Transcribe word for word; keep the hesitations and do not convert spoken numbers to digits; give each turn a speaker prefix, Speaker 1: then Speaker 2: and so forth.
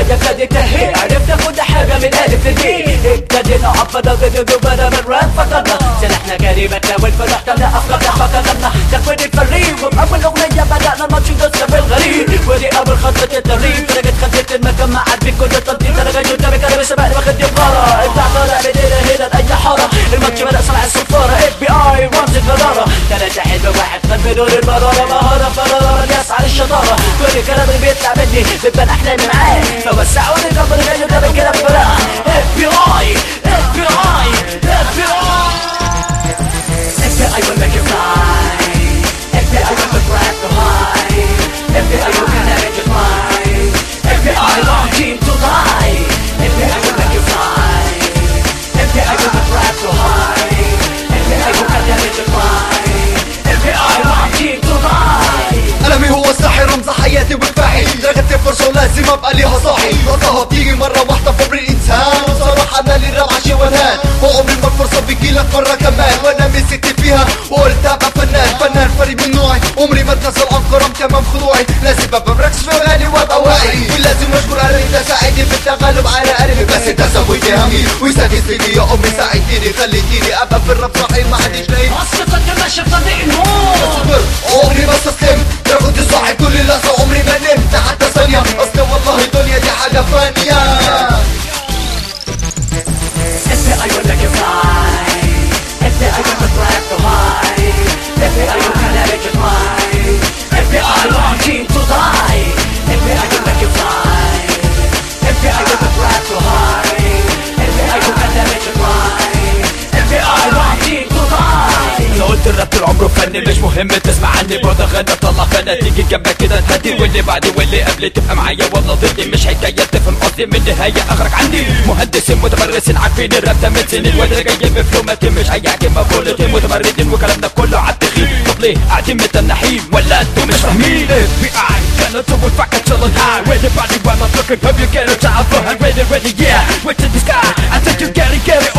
Speaker 1: البداية ابتدت تهي، عرفنا كل حاجة من ألف للياء. ابتدينا عبنا بدنا من راب فضلنا، سلاحنا كلماتنا والفرح تملا أفكارنا فقدرنا تكوين الفريق. وبأول أغنية بدأنا الماتش ندوسنا بالغريب، ودي أول خطوة التدريب. درجة خدت المكان ما عاد بكل التنطيط، درجة قدامي كلام سبقني واخد يبغارة. ابداع طالع بدينا هنا لأي حارة، الماتش بدأ صنع الصفارة. اف بي اي رمز الجدارة، تلاتة حلو واحد خد بدون المرارة. مهارة فرارة ملياس على الشطارة، كل الكلام اللي بيطلع مني بيبان أحلامي معاه. فوسعوني قبل غير ده بالكلام براءة. اف بي اي اف بي اي اف بي اي اف بي اي will make you fly. اف بي اي will grab the high. اف بي اي will connect your mind. اف بي اي long team to die. اف بي اي will make you fly. اف بي اي will grab the high. اف بي اي will connect your mind. اف بي اي long team to die.
Speaker 2: قلمي هو الساحر رمز حياتي وكفاحي، درجة فرصة ولازم ابقى ليها صاحي. وقتها بتيجي مرة واحدة في عمر الانسان، وصراحة انا اللي راب عشي ونهان. وعمري ما الفرصة بيجيلك مرة كمان، وانا مسكت فيها وقلت ابقى فنان. فنان فريد من نوعي، عمري ما اتنازل عن كرم تمام خضوعي. لازم ابقى مركز في اغاني وابقى واعي، ولازم اشكر قلبي ده ساعدني في التغلب على قلبي. بس انت سويت همي وسادستني يا امي، ساعدتني خليتيني ابقى في الراب صحيح ما حدش لاقي.
Speaker 1: قصتك ماشية بطريق الموت،
Speaker 2: اصبر عمري ما استسلمت، انا كنت صاحي كل اللحظة عمري ما نمت حتى ثانية. اصل والله الدنيا دي حاجة فانية.
Speaker 1: اف بي اي will make you fly. اف بي اي will grab the high. اف بي اي will connect your mind. اف بي اي long team to die. اف بي اي will make you fly. اف بي اي will grab the high. اف بي اي will connect your mind. اف بي اي long team to die.
Speaker 3: انا قلت الراب طول عمره فن، مش مهم تسمع عني برضه غنى طلع فنا. تيجي جنبك كده تهدي، واللي بعدي واللي قبلي تبقى معايا والله ضدي. مش حكاية تفهم قصدي من النهاية اخرك عندي. مهندسين متمرسين عارفين الراب ده من سنين، ولا جايين بفلوماتين مش اي حكيمة بولتين. متمردين وكلامنا كله عالتخين، طب ليه قاعدين متنحين ولا انتوا مش فاهمين؟ اف بي اي gonna do it back until I'm high. Where the body while I'm looking, hope you get a job for her. Ready, ready, yeah, wait to the sky. I think you get it, get it.